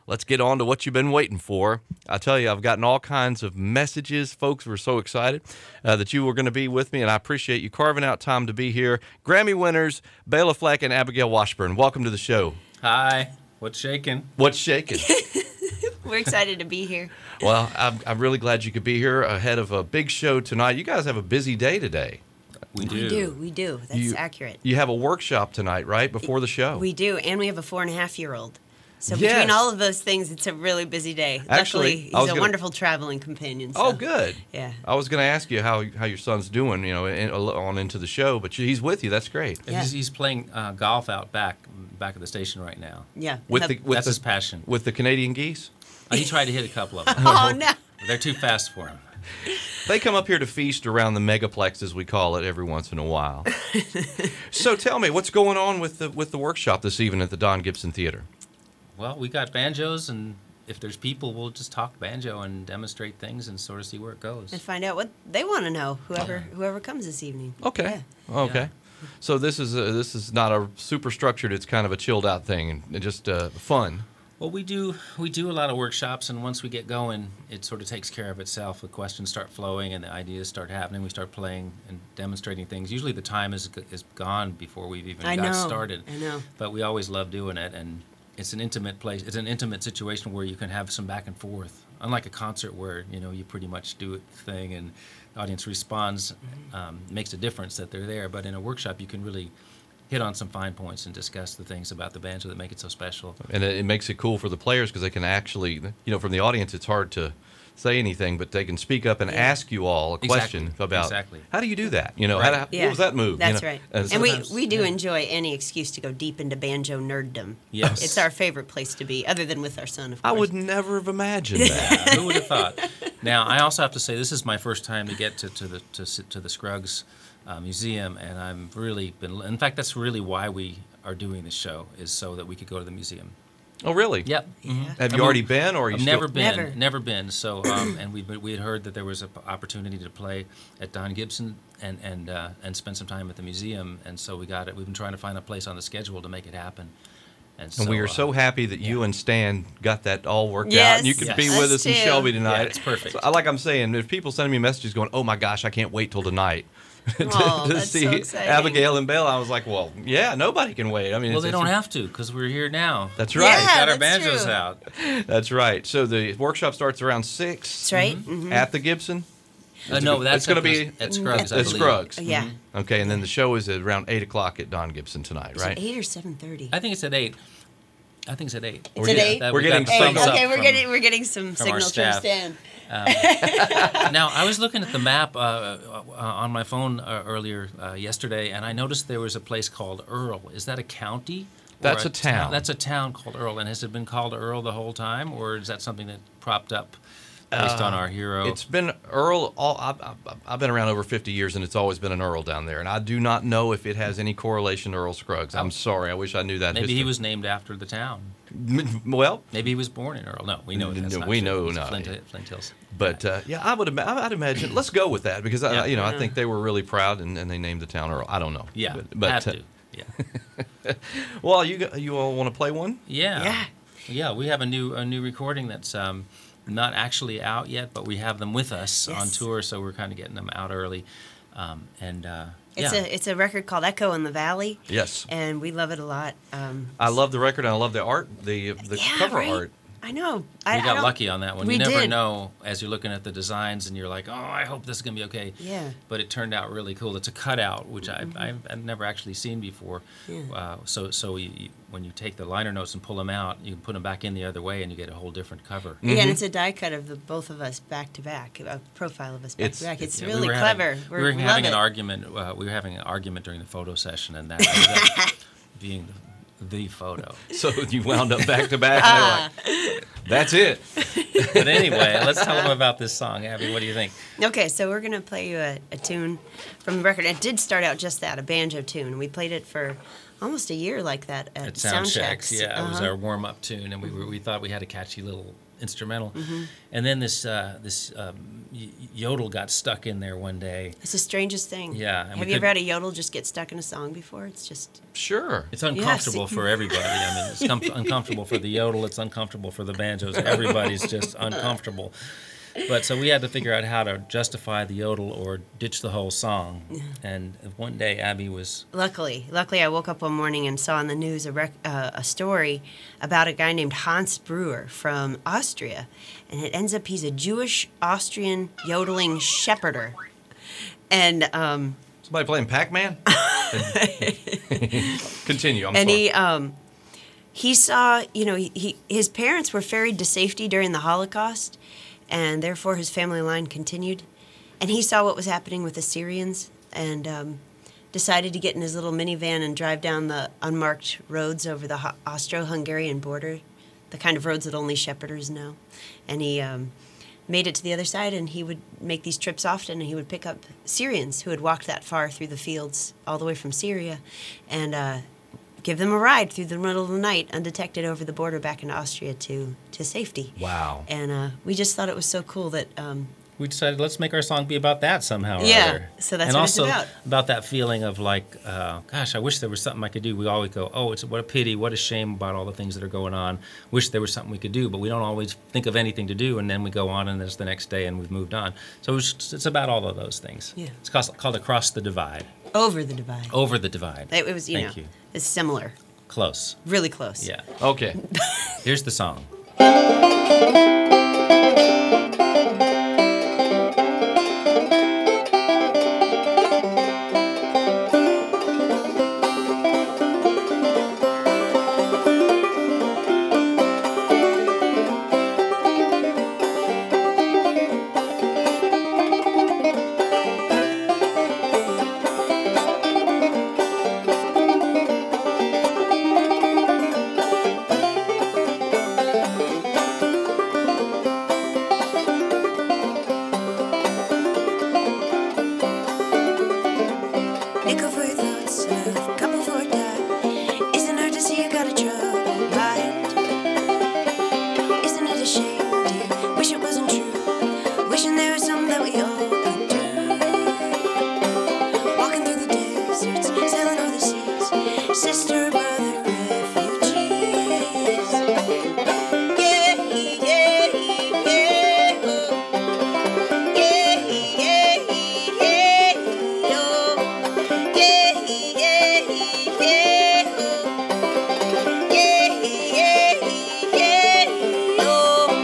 let's get on to what you've been waiting for. I tell you, I've gotten all kinds of messages. Folks were so excited that you were going to be with me, and I appreciate you carving out time to be here. Grammy winners, Bela Fleck and Abigail Washburn, welcome to the show. Hi. What's shaking? What's shaking? We're excited to be here. Well, I'm really glad you could be here ahead of a big show tonight. You guys have a busy day today. We do. We do. That's accurate. You have a workshop tonight, right, before the show? We do, and we have a 4.5-year-old. So Yes. between all of those things, it's a really busy day. Actually, Luckily, he's a wonderful traveling companion. So. Oh, good. Yeah. I was going to ask you how your son's doing, on into the show, but he's with you. That's great. Yeah. He's playing golf out back at the station right now. Yeah. That's his passion. With the Canadian geese? He tried to hit a couple of them. Oh, no. They're too fast for him. They come up here to feast around the megaplex, as we call it, every once in a while. So tell me, what's going on with the workshop this evening at the Don Gibson Theater? Well, we got banjos, and if there's people, we'll just talk banjo and demonstrate things and sort of see where it goes. And find out what they want to know, whoever comes this evening. Okay. Yeah. Okay. Yeah. So this is not a super structured. It's kind of a chilled out thing and just fun. Well, we do a lot of workshops, and once we get going, it sort of takes care of itself. The questions start flowing, and the ideas start happening. We start playing and demonstrating things. Usually, the time is gone before we've even got started. I know. But we always love doing it, and it's an intimate place. It's an intimate situation where you can have some back and forth. Unlike a concert where you pretty much do a thing and the audience responds, makes a difference that they're there. But in a workshop, you can really hit on some fine points and discuss the things about the banjo that make it so special. And it makes it cool for the players because they can actually, from the audience, it's hard to say anything, but they can speak up and ask you all a question about how do you do that? Right. What was that move? That's right. And we do yeah. enjoy any excuse to go deep into banjo nerddom. Yes. It's our favorite place to be, other than with our son, of course. I would never have imagined that. Yeah, who would have thought? Now, I also have to say this is my first time to get to the Scruggs Museum, and I'm really been. In fact, that's really why we are doing this show, is so that we could go to the museum. Oh, really? Yep. Yeah. Have you already been, or are you still? Never been. So, and we had heard that there was an opportunity to play at Don Gibson and spend some time at the museum, and so we got it. We've been trying to find a place on the schedule to make it happen. And we are so happy that you and Stan got that all worked out, Yes, and you could be us with us in too. Shelby tonight. Yeah, it's perfect. So, like I'm saying, if people sending me messages going, "Oh my gosh, I can't wait till tonight." Oh, to that's see so exciting. Abigail and Bella, I was like, well, yeah, nobody can wait. I mean, Well, they don't have to because we're here now. That's right. Yeah. Got our that's banjos true. out. That's right. So the workshop starts around 6. That's right. Mm-hmm. At the Gibson. No, that's it's going to be at Scruggs. I at believe. Scruggs. Yeah. Okay, and then the show is at around 8:00 at Don Gibson tonight, Is right? it 8 or 7:30? I think it's at 8. I think it's at 8. It's at 8? We're getting got thumbs thumbs up. up Okay, from- we're getting some from our signal from staff. Stan. Now, I was looking at the map on my phone earlier yesterday, and I noticed there was a place called Earl. Is that a county? Or That's a town. That's a town called Earl. And has it been called Earl the whole time, or is that something that propped up based on our hero? It's been Earl. I've been around over 50 years, and it's always been an Earl down there. And I do not know if it has any correlation to Earl Scruggs. I'm sorry. I wish I knew that. Maybe history. he was named after the town. Well, Maybe he was born in Earl. No, we know that's not we true. know It's not. Flint Hills. but yeah, I'd imagine. Let's go with that because Yeah. I think they were really proud, and they named the town Earl. I don't know. Yeah, but have to. Yeah. well, you all want to play one? Yeah, we have a new recording that's not actually out yet, but we have them with us on Yes. tour, so we're kind of getting them out early. It's a record called Echo in the Valley. Yes. And we love it a lot. I love the record, and I love the art, the cover right? art. I know. we got lucky on that one. We You never did. know as you're looking at the designs, and you're like, oh, I hope this is going to be okay. Yeah. But it turned out really cool. It's a cutout, which I've never actually seen before. Yeah. So when you take the liner notes and pull them out, you can put them back in the other way, and you get a whole different cover. Yeah, and it's a die cut of both of us back to back, a profile of us back to back. It's Yeah, really we were clever. we were love having it. an argument. We were having an argument during the photo session, and that ended up being the photo. So you wound up back to back, and they're like, that's it. But anyway, let's tell them about this song. Abby, what do you think? Okay, so we're going to play you a tune from the record. It did start out just that, a banjo tune. We played it for almost a year like that at sound checks. checks. Yeah, it was our warm up tune, and we thought we had a catchy little instrumental, and then this yodel got stuck in there one day. It's the strangest thing. Yeah, Have you ever had a yodel just get stuck in a song before? It's just Sure. It's uncomfortable for everybody. I mean, it's uncomfortable for the yodel. It's uncomfortable for the banjos. Everybody's just uncomfortable. But so we had to figure out how to justify the yodel or ditch the whole song. And one day Abby was... Luckily, I woke up one morning and saw on the news a story about a guy named Hans Brewer from Austria. And it ends up he's a Jewish Austrian yodeling shepherder. And... Somebody playing Pac-Man? Continue, I'm and sorry. He saw, his parents were ferried to safety during the Holocaust, and therefore his family line continued. And he saw what was happening with the Syrians and decided to get in his little minivan and drive down the unmarked roads over the Austro-Hungarian border, the kind of roads that only shepherders know. And he made it to the other side, and he would make these trips often, and he would pick up Syrians who had walked that far through the fields all the way from Syria and give them a ride through the middle of the night, undetected, over the border back into Austria to safety. Wow. And we just thought it was so cool that... we decided, let's make our song be about that somehow or yeah, other. So that's and what also it's about that feeling of like, gosh, I wish there was something I could do. We always go, oh, what a pity, what a shame about all the things that are going on. Wish there was something we could do, but we don't always think of anything to do, and then we go on, and it's the next day, and we've moved on. So it's about all of those things. Yeah. It's called Across the Divide. Over the divide. Over the Divide. It was, Thank you. It's similar. Close. Really close. Yeah. Okay. Here's the song. Nickel for your thoughts, love, couple for a dime. Isn't hard to see you got a troubled mind. Isn't it a shame, dear? Wish it wasn't true. Wishing there was something that we all could do. Walking through the deserts, sailing over the seas, sister, brother, refugees. Yeah, yeah, yeah, oh. Yeah, yeah, yeah, oh. Yeah, yeah, yeah, oh. Yeah, yeah, yeah, oh.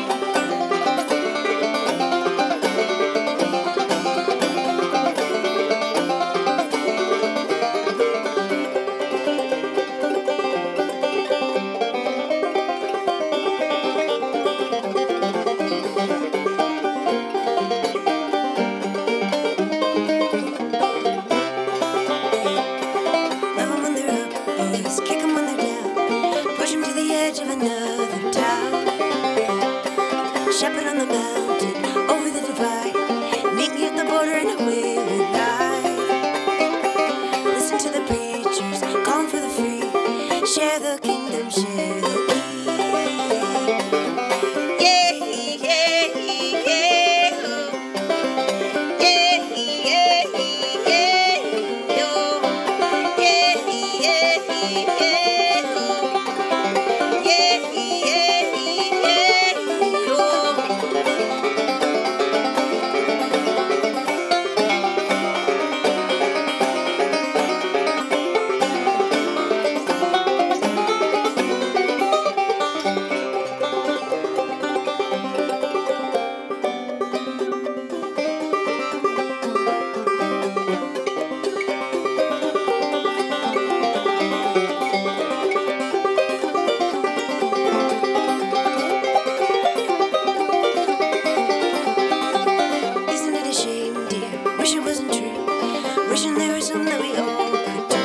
Love 'em when they're up, boys. Kick 'em when they're down. Push 'em to the edge of another town. Shepherd on the mountain, over the divide. Meet me at the border and away we'll ride. Listen to the preachers, calling for the free. Share the kingdom, share the key. Yeah, yeah, yeah, oh. Yeah, yeah, yeah, oh. Yeah, yeah, yeah, oh. Yeah, yeah, yeah, oh. Isn't it a shame, dear? Wish it wasn't true. Wishing there was something that we all could do.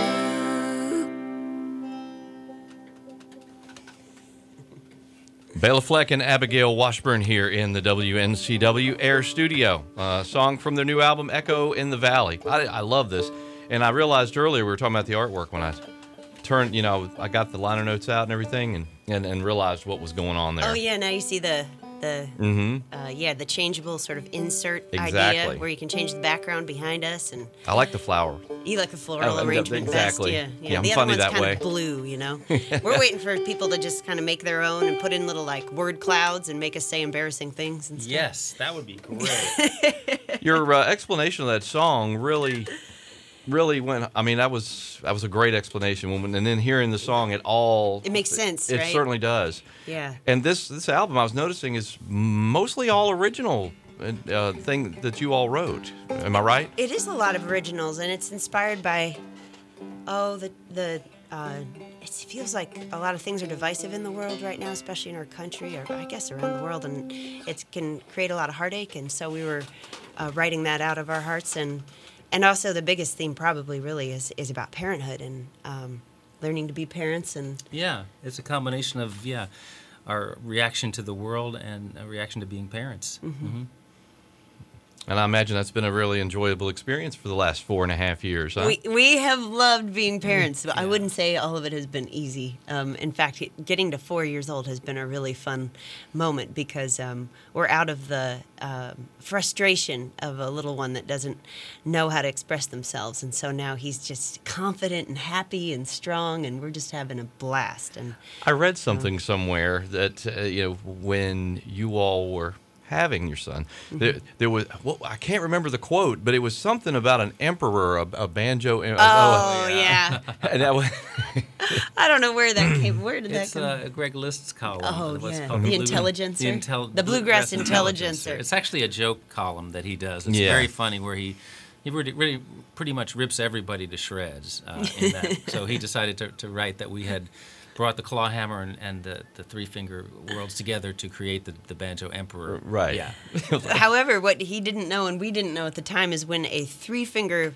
Bela Fleck and Abigail Washburn here in the WNCW Air Studio. Song from their new album, Echo in the Valley. I love this. And I realized earlier we were talking about the artwork when I turned, I got the liner notes out and everything, and realized what was going on there. Oh yeah, now you see the the changeable sort of insert Exactly. idea where you can change the background behind us, and I like the flower. you like the floral Oh, arrangement exactly. best. Yeah, Yeah, I'm the funny other one's that kind way. of blue, We're waiting for people to just kind of make their own and put in little like word clouds and make us say embarrassing things and stuff. Yes, that would be great. Your explanation of that song really went. I mean, that was a great explanation. And then hearing the song, it makes sense, It right? certainly does. Yeah. And this album, I was noticing, is mostly all original thing that you all wrote. Am I right? It is a lot of originals, and it's inspired by, it feels like a lot of things are divisive in the world right now, especially in our country, or I guess around the world, and it can create a lot of heartache. And so we were writing that out of our hearts, and also the biggest theme probably really is about parenthood and learning to be parents. And Yeah, it's a combination of our reaction to the world and a reaction to being parents. Mm-hmm. And I imagine that's been a really enjoyable experience for the last 4.5 years, huh? we have loved being parents. I wouldn't say all of it has been easy. In fact, getting to 4 years old has been a really fun moment because we're out of the frustration of a little one that doesn't know how to express themselves. And so now he's just confident and happy and strong, and we're just having a blast. And I read something somewhere that, when you all were having your son, there was, I can't remember the quote, but it was something about an emperor, a banjo. yeah. And that was, I don't know where that came. Where did It's that come? Greg List's column. Oh, What's yeah. called The Blue- Intelligencer? The The Bluegrass Intelligencer. It's actually a joke column that he does. It's Yeah. very funny where he really pretty much rips everybody to shreds in that. So he decided to write that we had brought the claw hammer and the three-finger worlds together to create the banjo emperor. right. Yeah. However, what he didn't know and we didn't know at the time is when a three-finger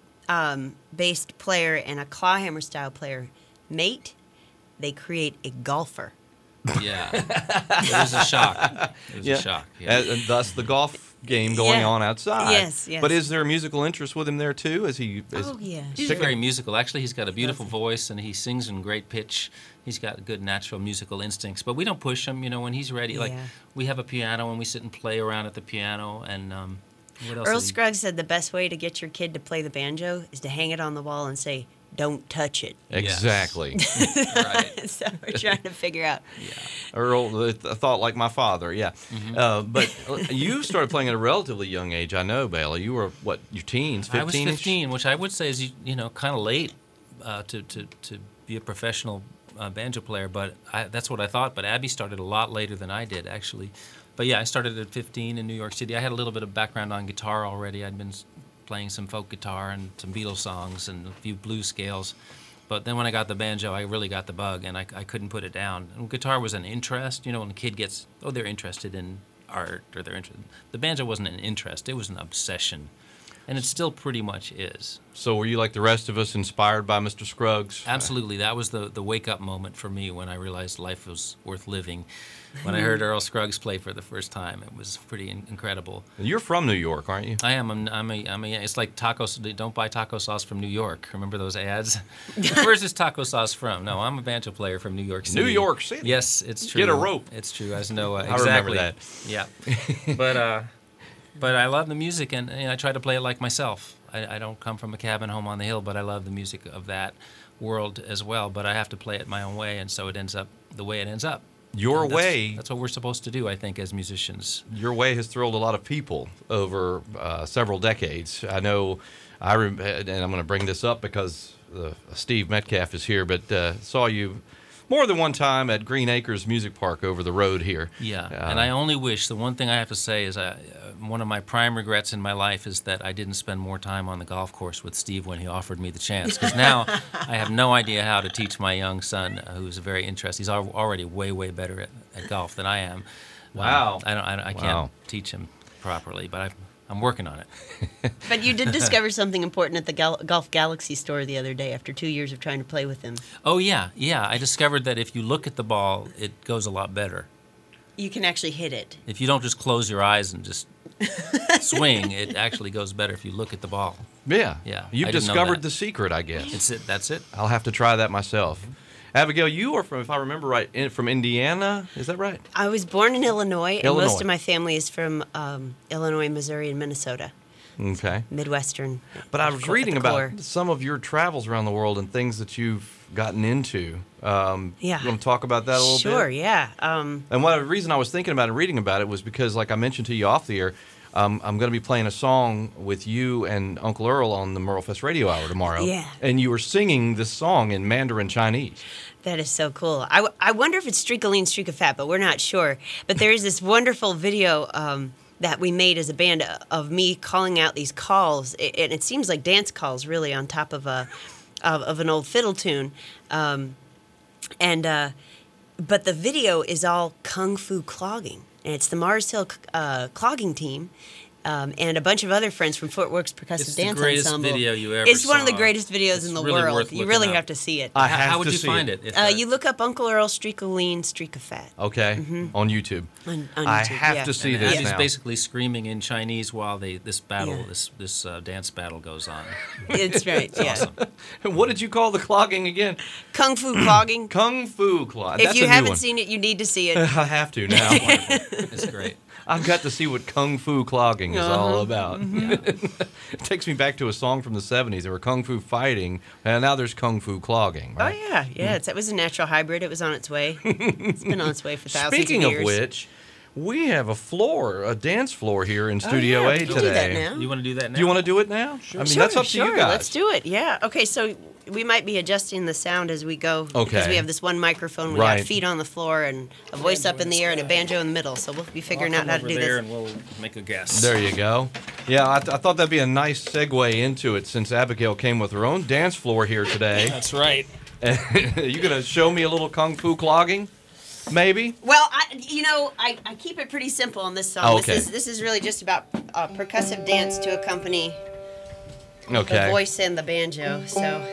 based player and a clawhammer style player mate, they create a golfer. Yeah. It was a shock. It was a shock. Yeah. And thus the golf game going Yeah. on outside. Yes, yes. But is there a musical interest with him there too? Is he? Oh, yeah. He's Sick- very musical. Actually, he's got a beautiful voice and he sings in great pitch. He's got good natural musical instincts. But we don't push him, when he's ready. Like, Yeah. we have a piano and we sit and play around at the piano. And what else? Earl is he- Scruggs said the best way to get your kid to play the banjo is to hang it on the wall and say, "Don't touch it." Exactly. Right. So we're trying to figure out. Earl, a thought like my father, yeah. Mm-hmm. But you started playing at a relatively young age, I know, Bailey. You were, what, your teens, 15? I was 15, which I would say is, kind of late to be a professional banjo player. But that's what I thought. But Abby started a lot later than I did, actually. But yeah, I started at 15 in New York City. I had a little bit of background on guitar already. I'd been playing some folk guitar and some Beatles songs and a few blues scales. But then when I got the banjo, I really got the bug, and I couldn't put it down. And guitar was an interest. When a kid gets, they're interested in art, or they're interested. The banjo wasn't an interest. It was an obsession. And it still pretty much is. So were you, like the rest of us, inspired by Mr. Scruggs? Absolutely. That was the wake-up moment for me when I realized life was worth living. When I heard Earl Scruggs play for the first time, it was pretty incredible. You're from New York, aren't you? I am. It's like tacos. Don't buy taco sauce from New York. Remember those ads? Where's this taco sauce from? No, I'm a banjo player from New York City. New York City? Yes, it's true. Get a rope. It's true. I know I exactly. remember that. Yeah. But I love the music, and I try to play it like myself. I don't come from a cabin home on the hill, but I love the music of that world as well. But I have to play it my own way, and so it ends up the way it ends up. Your And way. That's what we're supposed to do, I think, as musicians. Your way has thrilled a lot of people over several decades. I know, and I'm going to bring this up because Steve Metcalf is here, but saw you more than one time at Green Acres Music Park over the road here. Yeah, and I only wish, the one thing I have to say is one of my prime regrets in my life is that I didn't spend more time on the golf course with Steve when he offered me the chance. Because now I have no idea how to teach my young son, who's very interested. He's already way, way better at golf than I am. Wow. I can't teach him properly, but I'm working on it. But you did discover something important at the Golf Galaxy store the other day after 2 years of trying to play with him. Oh, yeah. I discovered that if you look at the ball, it goes a lot better. You can actually hit it. If you don't just close your eyes and just swing, it actually goes better if you look at the ball. Yeah. Yeah, You've I didn't know discovered that. the secret, I guess. That's it. I'll have to try that myself. Abigail, you are from, if I remember right, from Indiana. Is that right? I was born in Illinois, and Illinois. most of my family is from Illinois, Missouri, and Minnesota, Okay. Midwestern. But I at was the reading core. about some of your travels around the world and things that you've gotten into. Yeah. You want to talk about that a little bit? Sure, yeah. And the reason I was thinking about it, reading about it, was because, like I mentioned to you off the air, I'm going to be playing a song with you and Uncle Earl on the Merle Fest Radio Hour tomorrow. Yeah. And you were singing this song in Mandarin Chinese. That is so cool. I wonder if it's Streak of Lean, Streak of Fat, but we're not sure. But there is this wonderful video that we made as a band of me calling out these calls, and it seems like dance calls, really, on top of an old fiddle tune. But the video is all kung fu clogging, and it's the Mars Hill clogging team. And a bunch of other friends from Fort Worth Percussive It's Dance the greatest Ensemble. video you ever It's one of the saw. greatest videos It's in the really world. worth You looking really up. have to see it. I have How would to you see find it. it? You look up Uncle Earl, Streak of Lean, Streak of Fat. Okay, on YouTube. On I YouTube, have yeah. to see And this Abby's now. basically screaming in Chinese while this battle, Yeah. this dance battle goes on. It's right, yeah. Awesome. What did you call the clogging again? Kung Fu clogging. Kung Fu clog. If That's you a new haven't one. seen it, you need to see it. I have to now. It's great. I've got to see what Kung Fu clogging is all about. Yeah. It takes me back to a song from the 70s. There were Kung Fu fighting, and now there's Kung Fu clogging. Oh Right? yeah. It was a natural hybrid. It was on its way. It's been on its way for thousands Speaking of of years. which, we have a dance floor here in Studio A we can today. do that now. You want to do that now? Do you want to do it now? Sure. I mean, Sure, that's up to sure. you guys. Let's do it. Yeah. Okay. So we might be adjusting the sound as we go because Okay. we have this one microphone. We Right. got feet on the floor and a voice up in the air and a banjo in the middle. So we'll be figuring out how to do there this. and we'll make a guess. There you go. Yeah, I thought that'd be a nice segue into it since Abigail came with her own dance floor here today. That's right. You gonna show me a little Kung Fu clogging? Maybe? Well, I keep it pretty simple on this song. Oh, okay. This is really just about percussive dance to accompany the Okay. voice and the banjo. So,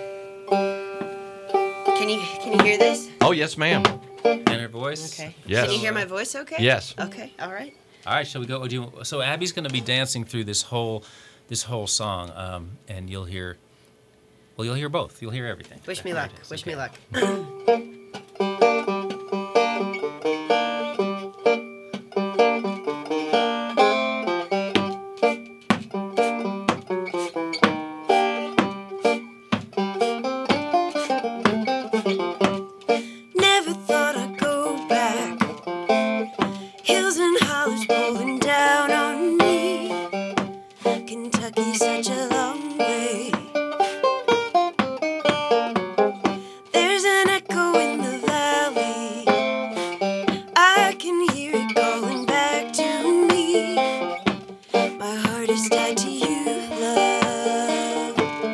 can you hear this? Oh, yes, ma'am. And her voice. Okay. Yes. Can you hear my voice? Okay. Yes. Okay. All right. All right, shall we go? So Abby's going to be dancing through this whole song, and you'll hear both. You'll hear everything. Wish me There luck. it is. Wish Okay. me luck. Never thought I'd go back. Hills and hollows rolling down on me. Kentucky's such a long way. There's an echo in the valley. I can hear it calling back to me. My heart is tied to you, love.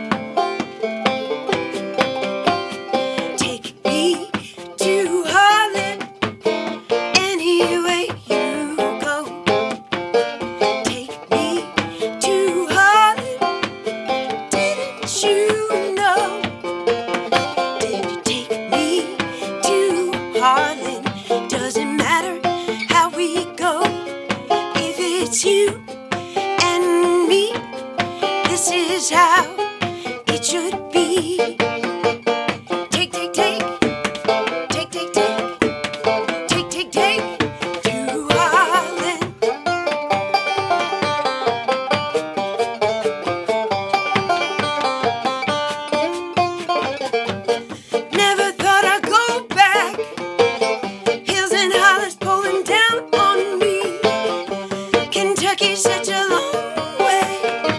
Take me to Harlan, anywhere you go. Take me to Harlan. Didn't you know? Did you take me to Harlan? Doesn't matter how we go. If it's you and me, this is how it should be. Take, take, take. Take, take, take. Take, take, take. To Harlan. Never thought I'd go back. Hills and hollows pulling down on me. Kentucky's such a long way.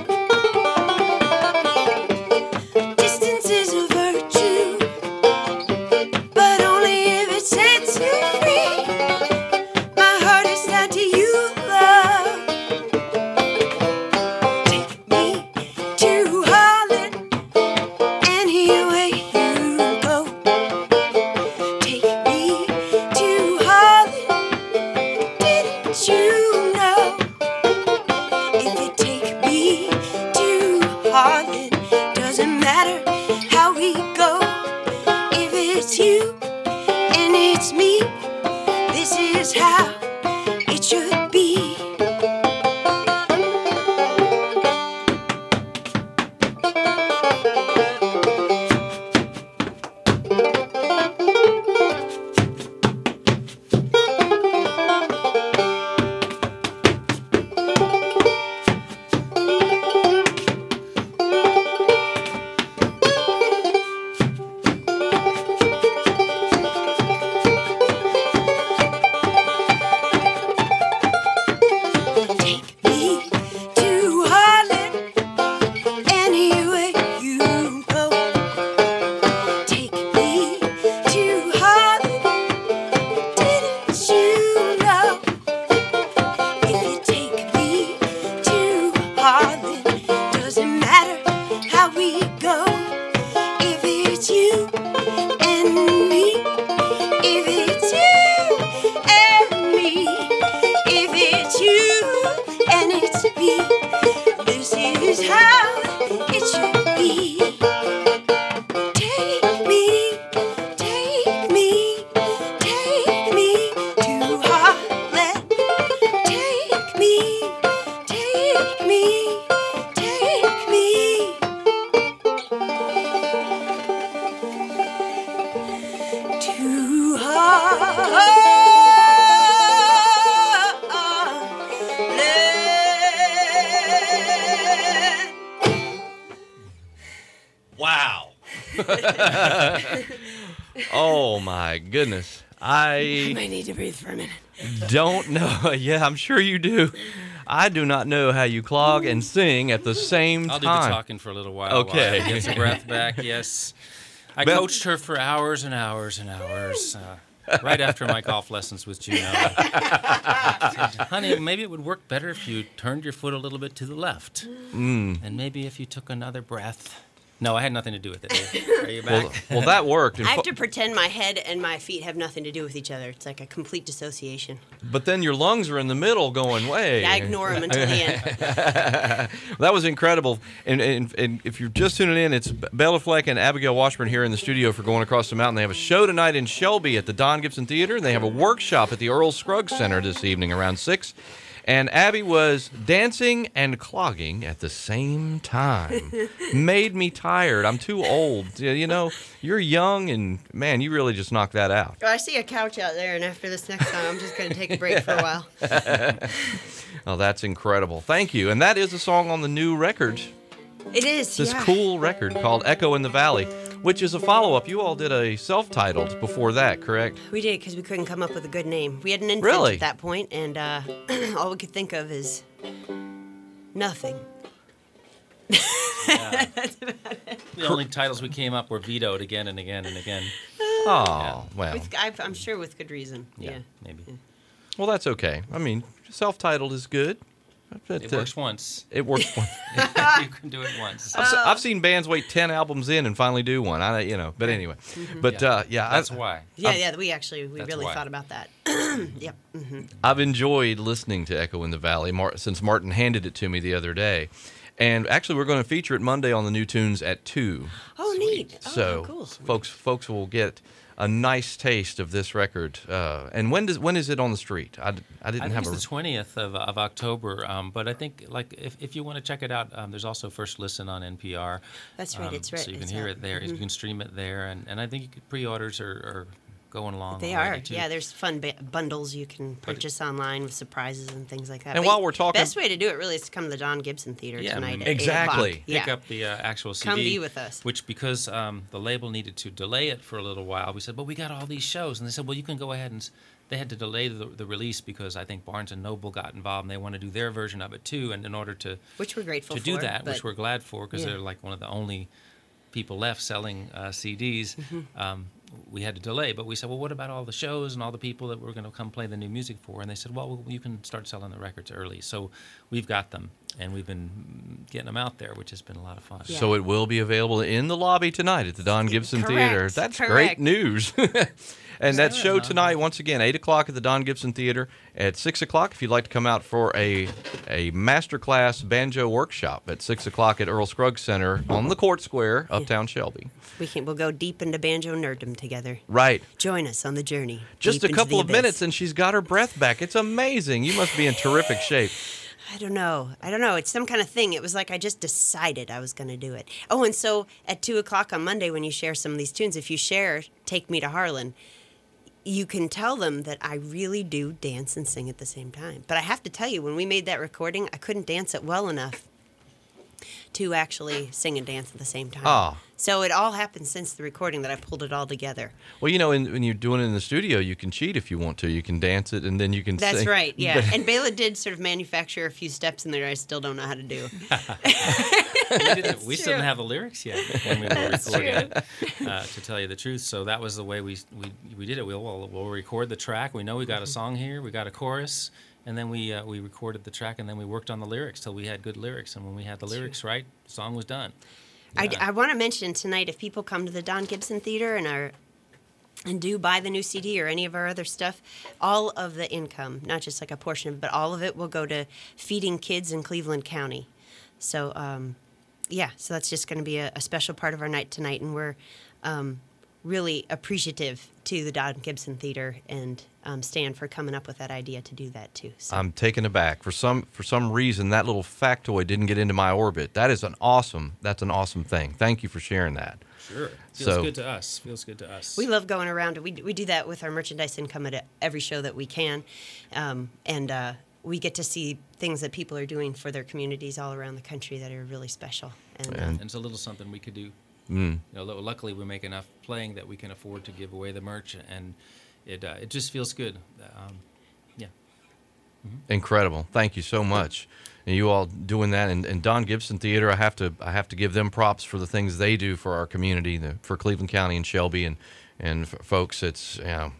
Distance is a virtue, but only if it sets you free. My heart is tied to you, love. Take me to Harlan, anywhere you go. Take me to Harlan. Didn't you know? If you take me to Harlan, doesn't matter how we go. If it's you and it's me, this is how it should be. Oh my goodness. I might need to breathe for a minute. Don't know. Yeah, I'm sure you do. I do not know how you clog and sing at the same I'll time. do the talking for a little while. Okay. While I get the breath back. Yes. I coached her for hours and hours and hours. Right after my golf lessons with Juno. I said, honey, maybe it would work better if you turned your foot a little bit to the left. And maybe if you took another breath. No, I had nothing to do with it. Are you back? Well, that worked. I have to pretend my head and my feet have nothing to do with each other. It's like a complete dissociation. But then your lungs are in the middle going, way. I ignore them until the end. That was incredible. And if you're just tuning in, it's Bela Fleck and Abigail Washburn here in the studio for Going Across the Mountain. They have a show tonight in Shelby at the Don Gibson Theater. They have a workshop at the Earl Scruggs Center this evening around 6. And Abby was dancing and clogging at the same time. Made me tired. I'm too old. You know, you're young, and, man, you really just knocked that out. Well, I see a couch out there, and after this next song, I'm just going to take a break for a while. Oh, that's incredible. Thank you. And that is a song on the new record. It is, This yeah. cool record called Echo in the Valley, which is a follow-up. You all did a self-titled before that, correct? We did, because we couldn't come up with a good name. We had an infant Really? at that point, and all we could think of is nothing. The only titles we came up were vetoed again and again and again. Oh, well. I'm sure with good reason. Yeah. Maybe. Well, that's okay. I mean, self-titled is good. But, It works once. It works. You can do it once. I've seen bands wait 10 albums in and finally do one. But anyway. But That's why. Yeah, we That's really why. thought about that. Yep. I've enjoyed listening to Echo in the Valley since Martin handed it to me the other day. And actually, we're going to feature it Monday on the New Tunes at 2. Oh, neat. So cool. folks will get a nice taste of this record. And when is it on the street? I didn't I think have it's the 20th of October, but I think if you want to check it out, there's also First Listen on NPR. That's right, it's right. So you can it's hear out. it there. You can stream it there, and I think pre-orders are going along. They already, are. too. Yeah, there's fun bundles you can purchase online with surprises and things like that. And But while we're talking- best way to do it really is to come to the Don Gibson Theater Yeah, tonight at exactly. 8 o'clock. Pick Yeah. up the actual CD. Come be with us. Which, because the label needed to delay it for a little while, we said, but we got all these shows. And they said, well, you can go ahead and... They had to delay the release because I think Barnes & Noble got involved, and they want to do their version of it, too. And in order to Which we're grateful for. do that, but which we're glad for, because yeah. they're like one of the only people left selling CDs, we had to delay. But we said, well, what about all the shows and all the people that we're going to come play the new music for? And they said, well, you can start selling the records early. So we've got them, and we've been getting them out there, which has been a lot of fun. Yeah. So it will be available in the lobby tonight at the Don Gibson Correct, Theater. That's great correct. news. And that show no. tonight, once again, 8 o'clock at the Don Gibson Theater. At 6 o'clock, if you'd like to come out for a masterclass banjo workshop at 6 o'clock at Earl Scruggs Center on the Court Square, Uptown Shelby. we'll go deep into banjo nerddom together. Right. Join us on the journey. Just deep a into couple the of abyss. minutes and she's got her breath back. It's amazing. You must be in terrific shape. I don't know. It's some kind of thing. It was like I just decided I was going to do it. Oh, and so at 2 o'clock on Monday, when you share some of these tunes, if you share Take Me to Harlan, you can tell them that I really do dance and sing at the same time. But I have to tell you, when we made that recording, I couldn't dance it well enough to actually sing and dance at the same time. Ah. So it all happened since the recording that I pulled it all together. Well, when you're doing it in the studio, you can cheat if you want to. You can dance it and then you can That's sing. right, yeah. And Bela did sort of manufacture a few steps in there I still don't know how to do. We still didn't have the lyrics yet when we were recording it, to tell you the truth. So that was the way we did it. We'll record the track. We know we got a song here. We got a chorus. And then we recorded the track, and then we worked on the lyrics till we had good lyrics. And when we had the lyrics right, the song was done. I want to mention tonight, if people come to the Don Gibson Theater and do buy the new CD or any of our other stuff, all of the income, not just like a portion of it, but all of it will go to feeding kids in Cleveland County. So, so that's just going to be a special part of our night tonight, and we're really appreciative to the Don Gibson Theater and Stan for coming up with that idea to do that too. So. I'm taken aback. For some reason, that little factoid didn't get into my orbit. That's an awesome thing. Thank you for sharing that. Sure. Feels good to us. We love going around. We do that with our merchandise income at every show that we can. And we get to see things that people are doing for their communities all around the country that are really special. And And it's a little something we could do You know, luckily we make enough playing that we can afford to give away the merch, and it just feels good. Yeah. Incredible. Thank you so much. And you all doing that, and Don Gibson Theater, I have to give them props for the things they do for our community, for Cleveland County and Shelby, and folks. It's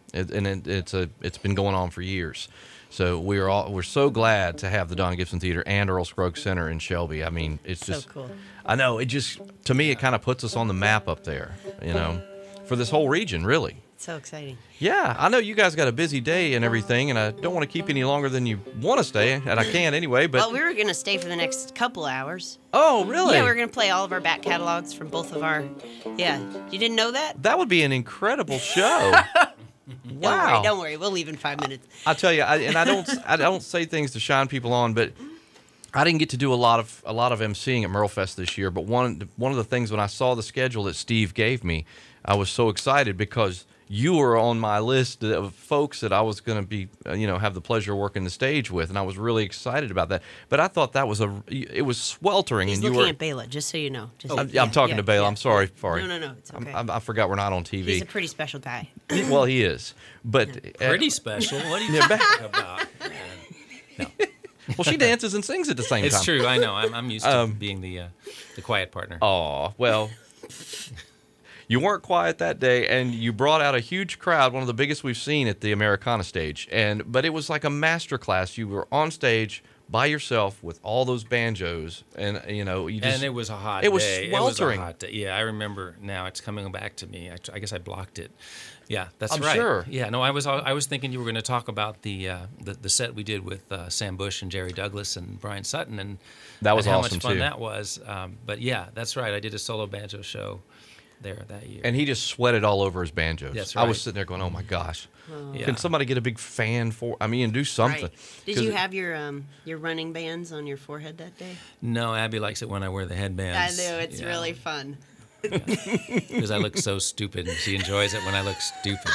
it's been going on for years. So we're so glad to have the Don Gibson Theater and Earl Scruggs Center in Shelby. I mean, it's just So cool. I know it just, to me, it kind of puts us on the map up there, you know, for this whole region, really. So exciting. Yeah, I know you guys got a busy day and everything, and I don't want to keep any longer than you want to stay, and I can't anyway. But Well, we were going to stay for the next couple hours. oh, really? Yeah, we're going to play all of our back catalogs from both of our. Yeah. You didn't know that? That would be an incredible show. Wow. Don't worry. We'll leave in 5 minutes. I tell you, I don't say things to shine people on, but I didn't get to do a lot of emceeing at Merlefest this year. But one of the things, when I saw the schedule that Steve gave me, I was so excited because you were on my list of folks that I was going to be, have the pleasure of working the stage with, and I was really excited about that. But I thought that was it was sweltering. He's and you looking were. at Bela, just so you know. I'm talking to Bela. Yeah. I'm sorry. No, it's okay. I forgot we're not on TV. He's a pretty special guy. Well, he is, but Pretty special. What are you Yeah, talking about? No, well, she dances and sings at the same time. it's true. I know. I'm used to being the quiet partner. Oh, well, you weren't quiet that day, and you brought out a huge crowd, one of the biggest we've seen at the Americana stage. But it was like a master class. You were on stage by yourself with all those banjos, and you just. And it was a hot it was day. sweltering. It was a hot day. Yeah, I remember now. It's coming back to me. I guess I blocked it. Yeah, that's I'm right. sure. Yeah, no, I was thinking you were going to talk about the set we did with Sam Bush and Jerry Douglas and Brian Sutton, and That was and how awesome, much fun too. that was. But yeah, that's right. I did a solo banjo show there that year. And he just sweated all over his banjos. That's I was right. sitting there going, "Oh my gosh, Yeah. can somebody get a big fan for? I mean, and do something." Right. Did 'Cause you have your running bands on your forehead that day? No, Abby likes it when I wear the headbands. I know, it's really fun. because I look so stupid, and she enjoys it when I look stupid.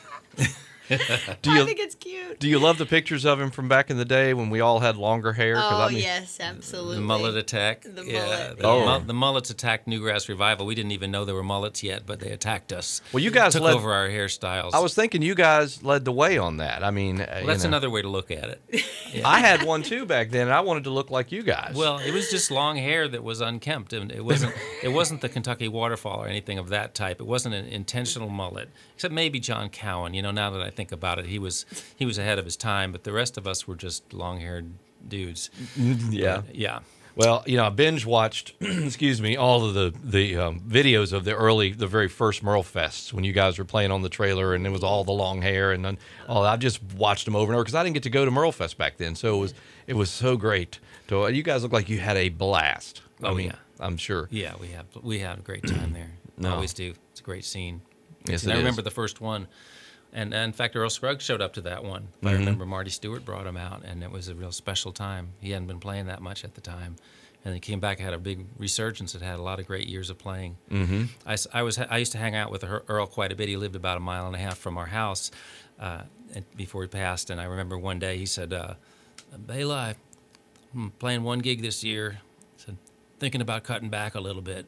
Do you I think it's cute. do you love the pictures of him from back in the day when we all had longer hair? 'Cause Oh, yes, absolutely. The mullet attack. The yeah, mullet, Oh. the mullets attacked Newgrass Revival. We didn't even know there were mullets yet, but they attacked us. Well, you guys took led. over our hairstyles. I was thinking you guys led the way on that. I mean, well, that's another way to look at it. I had one too back then, and I wanted to look like you guys. Well, it was just long hair that was unkempt, and it wasn't the Kentucky waterfall or anything of that type. It wasn't an intentional mullet, except maybe John Cowan. Now that I think about it, he was ahead of his time, but the rest of us were just long-haired dudes. yeah. Yeah. Well, I binge watched, excuse me, all of the videos of the very first Merle Fests when you guys were playing on the trailer, and it was all the long hair and then all. I just watched them over and over because I didn't get to go to Merle Fest back then, so it was so great. So you guys look like you had a blast. I Oh, mean, yeah. I'm sure. Yeah, we had a great time there. No. Always do. It's a great scene. Yes, and it I is. remember the first one, and in fact, Earl Scruggs showed up to that one. I remember Marty Stewart brought him out, and it was a real special time. He hadn't been playing that much at the time, and he came back, had a big resurgence. Had had a lot of great years of playing. Mm-hmm. I used to hang out with Earl quite a bit. He lived about 1.5 miles from our house before he passed, and I remember one day he said, "Bela, I'm playing one gig this year. Said, thinking about cutting back a little bit."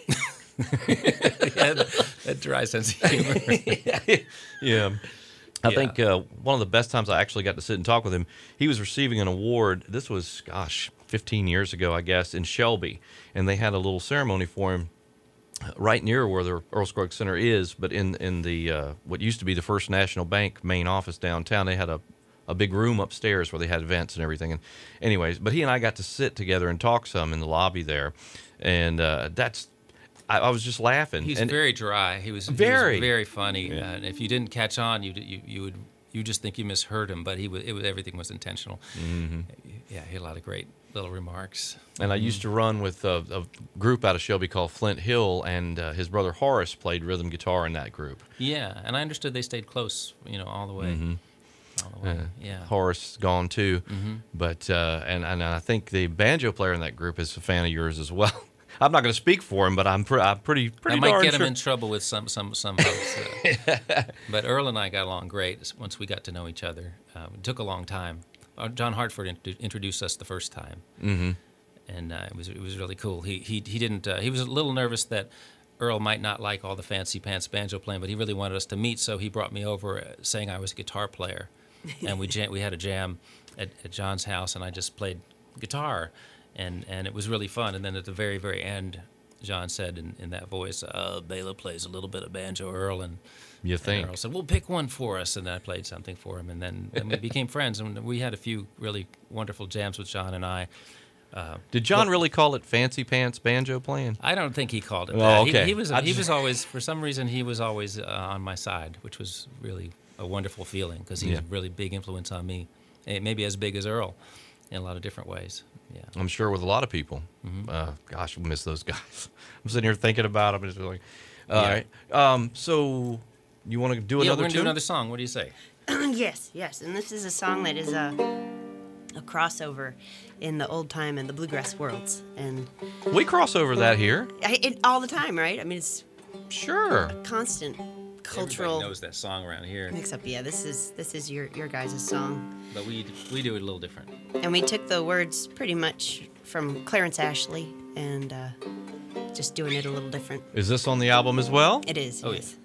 Yeah, that dry sense of humor. Yeah. I Yeah. think one of the best times I actually got to sit and talk with him, he was receiving an award. This was, 15 years ago, I guess, in Shelby. And they had a little ceremony for him right near where the Earl Scruggs Center is, but in the what used to be the First National Bank main office downtown. They had a big room upstairs where they had events and everything. And anyways, but he and I got to sit together and talk some in the lobby there. And I was just laughing. He's and very dry. He was Very. very funny. And if you didn't catch on, you just think you misheard him. But everything was intentional. Mm-hmm. Yeah, he had a lot of great little remarks. And I used to run with a group out of Shelby called Flint Hill, and his brother Horace played rhythm guitar in that group. Yeah, and I understood they stayed close, all the way. Mm-hmm. All the way. Yeah. Horace is gone too, Mm-hmm. but and I think the banjo player in that group is a fan of yours as well. I'm not going to speak for him, but I'm pretty I might darn get him sure. in trouble with some folks. But Earl and I got along great once we got to know each other. It took a long time. John Hartford introduced us the first time, and it was really cool. He didn't. He was a little nervous that Earl might not like all the fancy pants banjo playing, but he really wanted us to meet, so he brought me over saying I was a guitar player. And we had a jam at John's house, and I just played guitar, and it was really fun. And then at the very, very end, John said in that voice, Bela plays a little bit of banjo, Earl, and You think? Earl said, well, pick one for us, and then I played something for him, and then we became friends, and we had a few really wonderful jams with John and I. Did John really call it fancy pants banjo playing? I don't think he called it Oh, that. okay. He was always, for some reason, he was always on my side, which was really a wonderful feeling because he was a really big influence on me, maybe as big as Earl in a lot of different ways. Yeah. I'm sure with a lot of people. Gosh, we miss those guys. I'm sitting here thinking about them. And it's like, all right. So you want to do Yeah, another we're going to do tune? another song. What do you say? Yes. And this is a song that is a crossover in the old time and the bluegrass worlds. And We cross over that here. all the time, right? I mean, it's Sure. constant cultural Everybody knows that song around here, mix up. Yeah, this is your guys' song. but we do it a little different. And we took the words pretty much from Clarence Ashley and just doing it a little different. Is this on the album as well? It is. Oh, yes.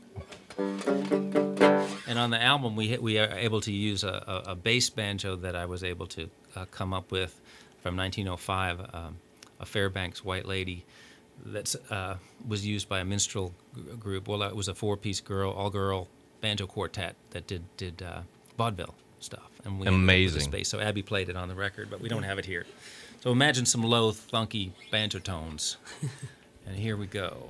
And on the album, we are able to use a bass banjo that I was able to come up with from 1905, a Fairbanks White Lady that was used by a minstrel group. Well, it was a four-piece all-girl banjo quartet that did vaudeville stuff. And we Amazing. ended up with the space. So Abby played it on the record, but we don't have it here. So imagine some low, thunky banjo tones. And here we go.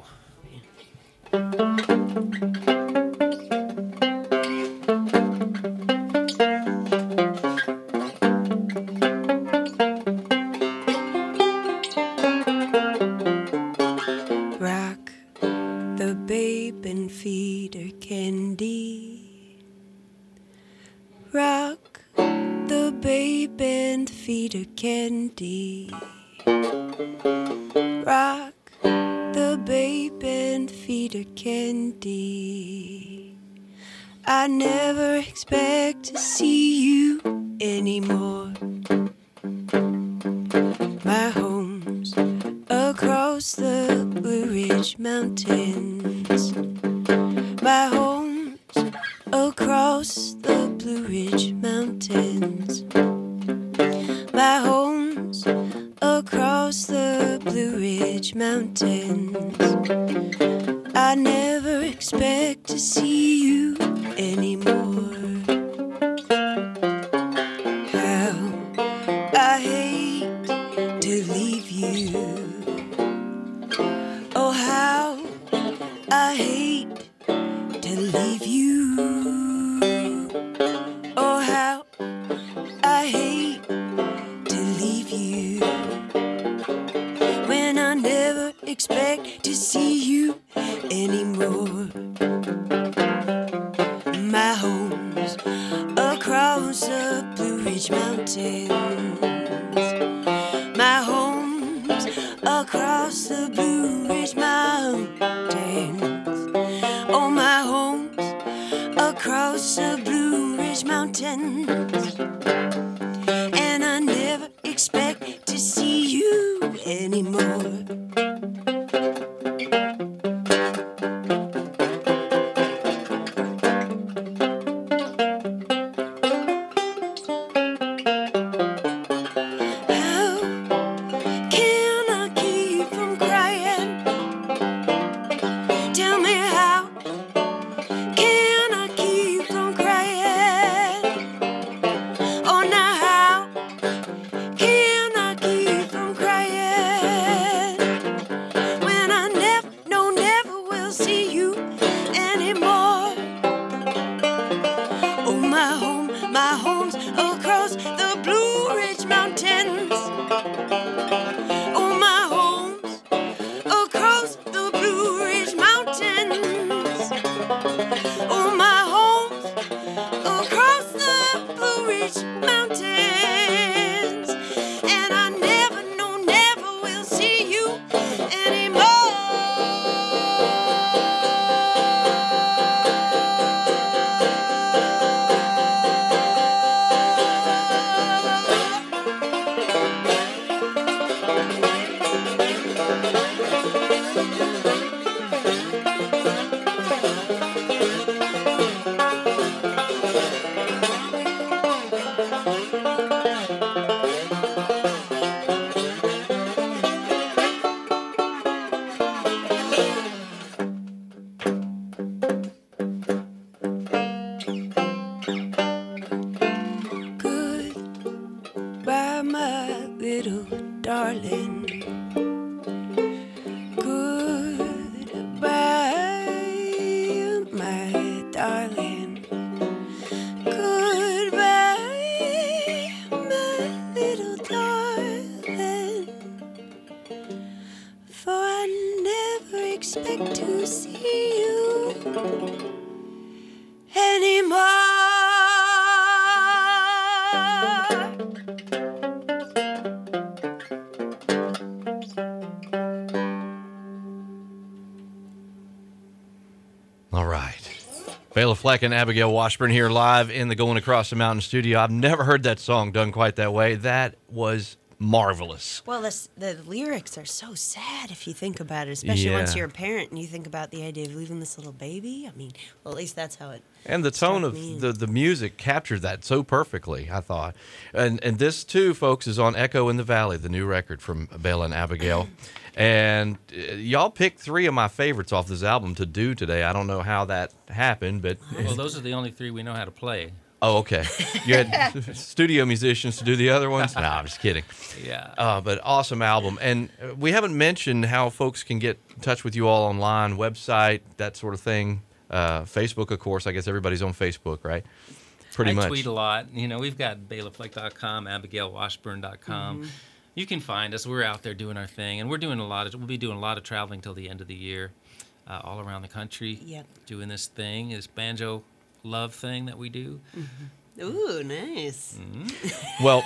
Rock the babe and feed her candy. Rock the babe and feed her candy. Rock the babe and feed her candy. I never expect to see you anymore. My home's across the Blue Ridge Mountains. My home's across the Blue Ridge Mountains. My home's across the Blue Ridge Mountains. I never expect to see you anymore. How I hate to leave you. Oh, how I hate to leave you. Oh, how I hate to leave you. When I never expect to see you anymore. My home's across the Blue Ridge Mountains. My home's across the Blue Ridge Mountains. Oh, my home's across the Blue Ridge Mountains. And I never expect to see you anymore. How can I keep from crying? Tell me how can I keep from crying? my little darling. Goodbye, my darling. Goodbye, my little darling. For I never expect to see you anymore. All right. Bela Fleck and Abigail Washburn here live in the Going Across the Mountain studio. I've never heard that song done quite that way. That was marvelous. Well, the lyrics are so sad if you think about it, especially once Yeah. you're a parent and you think about the idea of leaving this little baby. I mean, well, at least that's how it. And the tone struck of me. the music captured that so perfectly, I thought. And this, too, folks, is on Echo in the Valley, the new record from Bela and Abigail. And y'all picked three of my favorites off this album to do today. I don't know how that happened, but... Well, those are the only three we know how to play. Oh, okay. You had studio musicians to do the other ones? No, I'm just kidding. Yeah. But awesome album. And we haven't mentioned how folks can get in touch with you all online, website, that sort of thing. Facebook, of course. I guess everybody's on Facebook, right? Pretty much. I tweet a lot. You know, we've got BelaFleck.com, AbigailWashburn.com. You can find us. We're out there doing our thing, and we'll be doing a lot of traveling till the end of the year, all around the country. Yep. Doing this thing, this banjo love thing that we do. Ooh, nice. Well,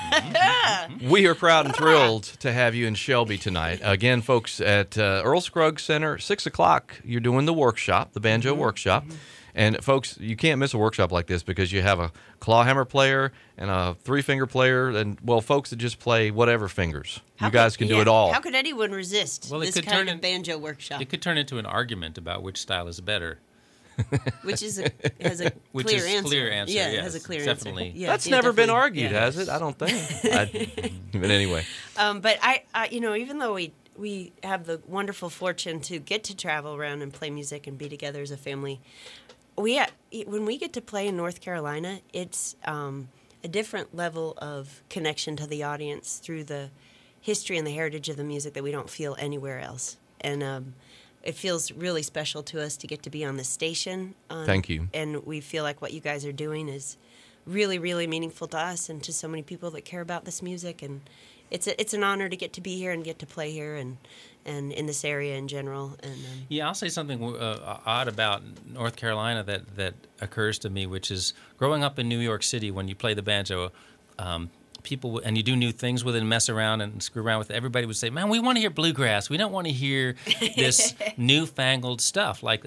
we are proud and thrilled to have you in Shelby tonight. Again, folks, at Earl Scruggs Center, 6 o'clock, you're doing the workshop, the banjo workshop. And, folks, you can't miss a workshop like this because you have a clawhammer player and a three-finger player and, well, folks that just play whatever fingers. You guys can do it all. How could anyone resist Well, it this could kind turn of in- banjo workshop, It could turn into an argument about which style is better. which has a Which clear is answer. clear answer, Yeah, it yes, has a clear definitely. answer. Yeah, That's yeah, never been definitely. argued, Yeah. has it? I don't think. But anyway. But I, even though we have the wonderful fortune to get to travel around and play music and be together as a family, when we get to play in North Carolina, it's a different level of connection to the audience through the history and the heritage of the music that we don't feel anywhere else. And it feels really special to us to get to be on the station. Thank you. And we feel like what you guys are doing is really, really meaningful to us and to so many people that care about this music. And it's an honor to get to be here and get to play here and in this area in general. And Yeah, I'll say something odd about North Carolina that occurs to me, which is growing up in New York City when you play the banjo, people, and you do new things with it and mess around and screw around with it, everybody would say, man, we want to hear bluegrass. We don't want to hear this newfangled stuff like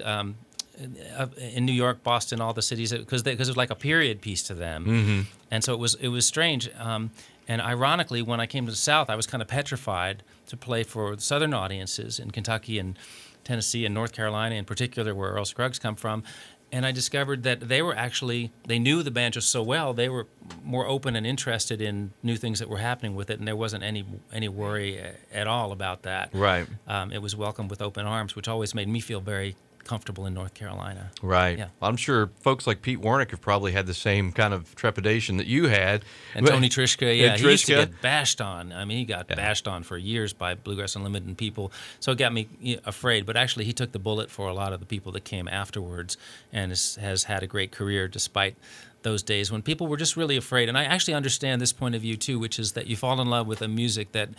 in New York, Boston, all the cities, because it was like a period piece to them. Mm-hmm. And so it was strange. And ironically, when I came to the South, I was kind of petrified to play for Southern audiences in Kentucky and Tennessee and North Carolina in particular, where Earl Scruggs come from. And I discovered that they knew the banjo so well, they were more open and interested in new things that were happening with it, and there wasn't any worry at all about that. Right. It was welcomed with open arms, which always made me feel very comfortable in North Carolina. Right. Yeah. I'm sure folks like Pete Warnick have probably had the same kind of trepidation that you had. And Tony Trischka, yeah, And he used to Trischka. get bashed on. I mean, he got bashed on for years by Bluegrass Unlimited and people, so it got me afraid. But actually, he took the bullet for a lot of the people that came afterwards and has had a great career despite those days when people were just really afraid. And I actually understand this point of view, too, which is that you fall in love with a music that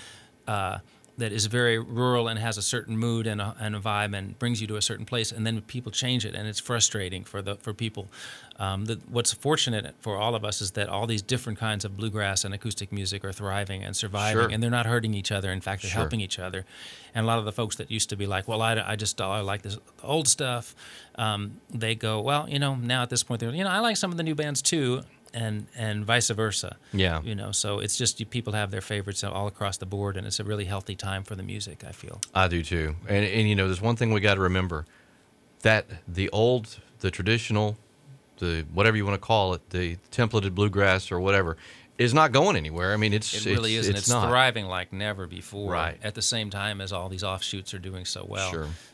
is very rural and has a certain mood and a vibe and brings you to a certain place, and then people change it, and it's frustrating for people. What's fortunate for all of us is that all these different kinds of bluegrass and acoustic music are thriving and surviving, Sure. and they're not hurting each other. In fact, they're Sure. helping each other. And a lot of the folks that used to be like, well, I like this old stuff, they go, well, now at this point, they're, I like some of the new bands too. And vice versa. Yeah. So it's just people have their favorites all across the board, and it's a really healthy time for the music, I feel. I do too. And there's one thing we got to remember, that the traditional, the whatever you want to call it, the templated bluegrass or whatever, is not going anywhere. I mean, It really isn't. It's not. thriving like never before. Right. At the same time as all these offshoots are doing so well. Sure.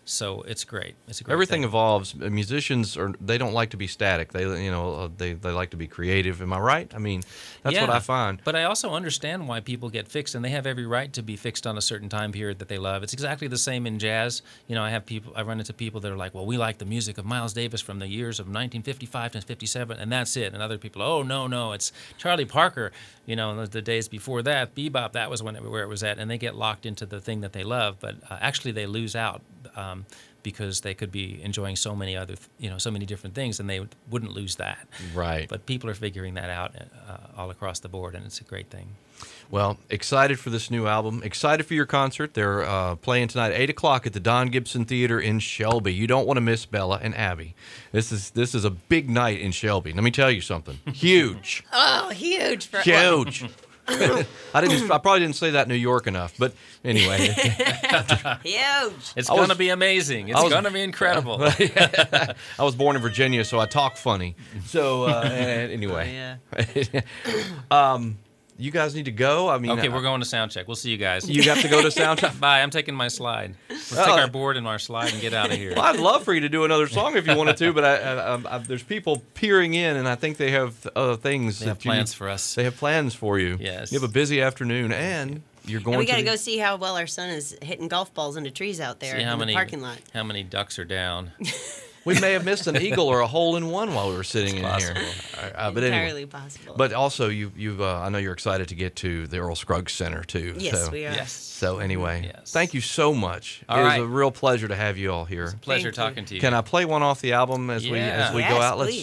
So it's great. It's a great Everything thing. evolves. Musicians they don't like to be static. They they like to be creative. Am I right? I mean, that's what Yeah, I find. But I also understand why people get fixed, and they have every right to be fixed on a certain time period that they love. It's exactly the same in jazz. I run into people that are like, well, we like the music of Miles Davis from the years of 1955 to 57, and that's it. And other people, oh, no, it's Charlie Parker, the days before that, bebop, that was where it was at, and they get locked into the thing that they love, but actually they lose out. Because they could be enjoying so many other, so many different things, and they wouldn't lose that. Right. But people are figuring that out all across the board, and it's a great thing. Well, excited for this new album. Excited for your concert. They're playing tonight, 8 o'clock at the Don Gibson Theater in Shelby. You don't want to miss Bella and Abby. This is a big night in Shelby. Let me tell you something. Huge. Oh, huge. Huge. I probably didn't say that in New York enough, but anyway. Huge. It's going to be amazing. It's going to be incredible. I was born in Virginia, so I talk funny. So anyway. Yeah. You guys need to go. I mean, Okay, we're going to sound check. We'll see you guys. You have to go to sound check. Bye. I'm taking my slide. Let's take our board and our slide and get out of here. Well, I'd love for you to do another song if you wanted to, but there's people peering in, and I think they have other things. They have plans for us. They have plans for you. Yes. You have a busy afternoon, and you're going. And we got to to go see how well our son is hitting golf balls into trees out there See in the parking lot. How many ducks are down? We may have missed an eagle or a hole in one while we were sitting in here. But Entirely anyway. possible. But also, I know you're excited to get to the Earl Scruggs Center too. Yes, so. we are. Yes. So anyway, Yes. thank you so much. All it right. was a real pleasure to have you all here. Pleasure Thank you. talking to you. Can I play one off the album as we Yeah. go Yes, out? Let's please.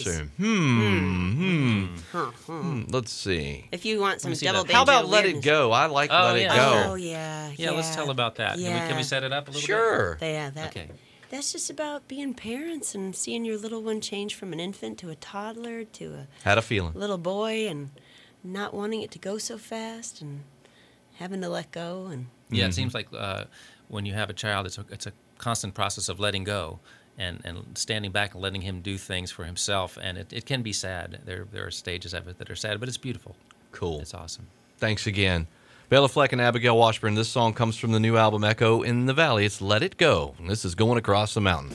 see. Let's see. If you want some me see double that. banjo How about Let It weirdness- Go? I like Oh, Let It yeah, Go. Oh yeah. Yeah, let's tell about that. Can we set it up a little Sure. Yeah, that. Okay. That's just about being parents and seeing your little one change from an infant to a toddler to a Had a feeling. little boy and not wanting it to go so fast and having to let go and Yeah, it seems like when you have a child, it's a constant process of letting go and standing back and letting him do things for himself. And it can be sad. There are stages of it that are sad, but it's beautiful. Cool. It's awesome. Thanks again. Bela Fleck and Abigail Washburn. This song comes from the new album Echo in the Valley. It's Let It Go. And this is Going Across the Mountain.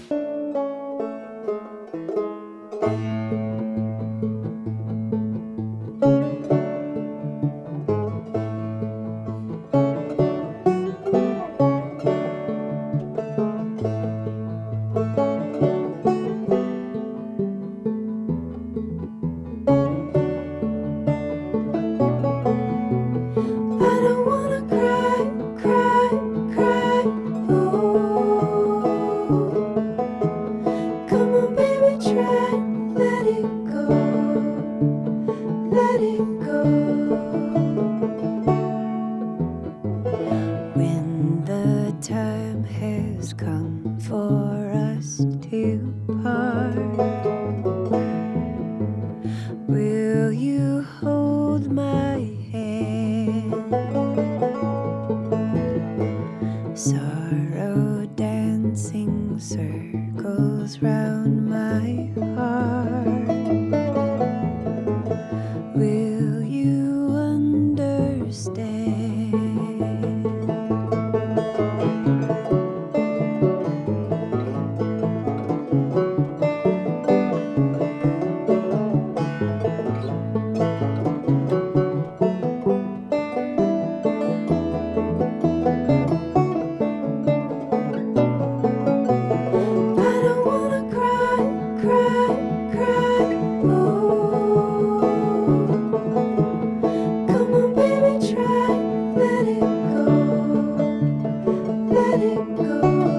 I don't wanna cry, cry, cry. Ooh. Come on, baby, try. Let it go. Let it go. When the time has come for us to part, will you hold my hand? Sorrow dancing circles round my heart. Will you understand? I don't wanna cry, cry, cry. Ooh. Come on, baby, try. Let it go. Let it go.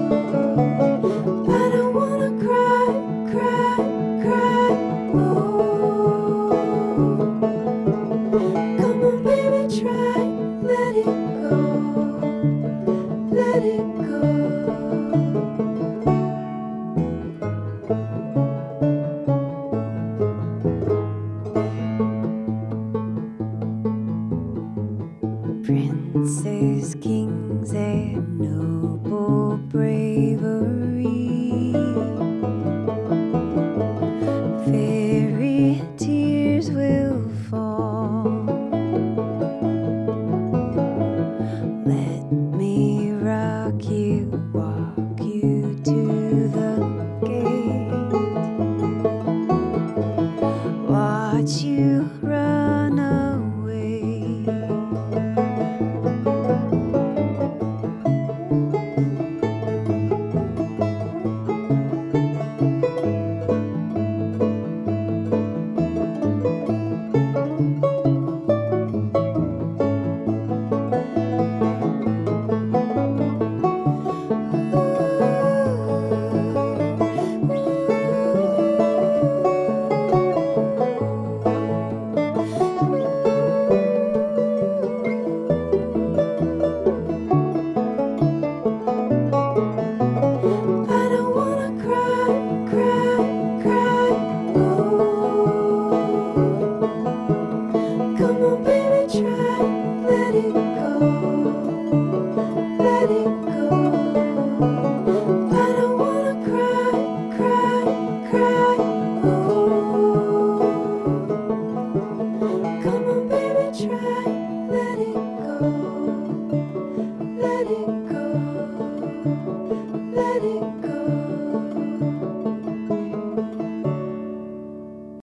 I don't wanna cry, cry, cry. Ooh. Come on, baby, try. Let it go. Let it go. Princes, kings, and noble bravery.